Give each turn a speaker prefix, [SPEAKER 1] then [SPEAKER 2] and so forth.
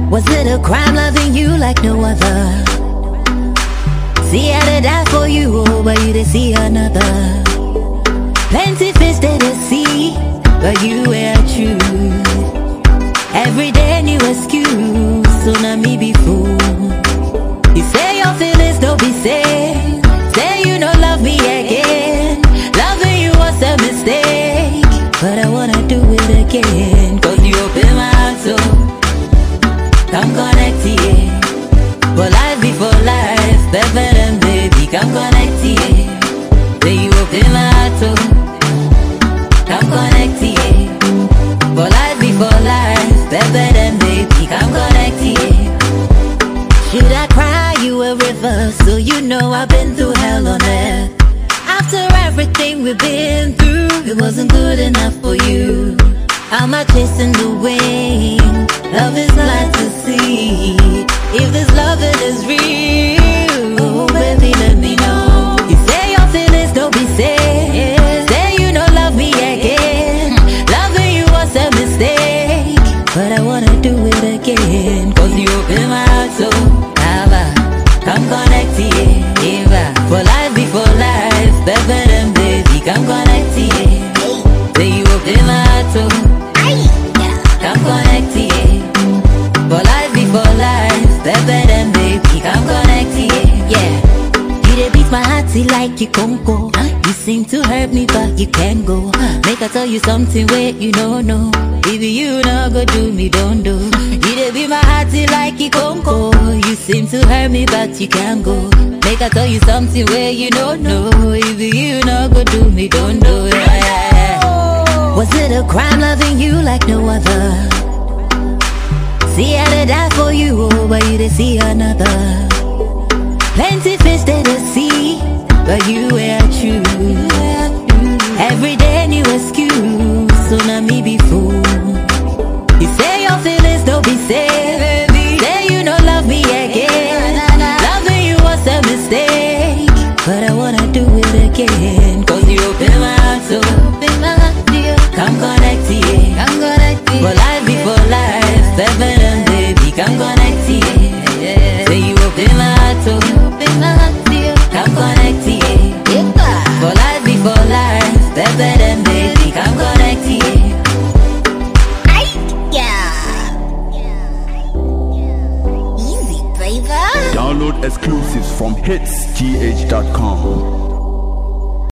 [SPEAKER 1] Was it a crime loving you like no other? See, I did die for you, oh, but you didn't see another. Plenty fish they did see, but you were true. Every day new excuse, so now me be fool. You say your feelings don't be safe. Say you don't love me again. Loving you was a mistake, but I wanna do it again. Cause you open my heart, so come connect here. For life before life, better than baby, come connect here. Say you open my heart, so come connect here. For life before life, better than baby, come connect here. Should I cry you a river, so you know I've been through hell on earth. After everything we've been through, it wasn't good enough for you. I'm not chasing the wind. Love is blind to see. If this loving is real, oh baby, let me know. You say your feelings don't be safe. Say you don't love me again. Loving you was a mistake, but I wanna do it again. Cause you open my heart, so come connect here. For life before life, better than baby, come connect here. Say you open my heart, so come connect here. For life before life, better than baby, come connect here. Yeah, you dey beat my heart like you can't go. You seem to hurt me, but you can't go. Make I tell you something where you don't know. If you not go do me, don't do. You dey beat my heart like you can't go. You seem to hurt me, but you can't go. Make I tell you something where you don't know. If you not go do me, don't do. Yeah. Was it a crime loving you like no other? See, I did die for you, oh, but you didn't see another. Plenty fish they did see, but you were true. Every day new excuse, so now me be fool. You say your feelings don't be safe. Say you don't love me again. Loving you was a mistake, but I wanna do it again. Cause you open my heart, so come connect here. For life before life, better than baby, come connect here. Say you open my heart, so come connect here. For life before life, better than baby, come connect here.
[SPEAKER 2] Download exclusives from hitsgh.com.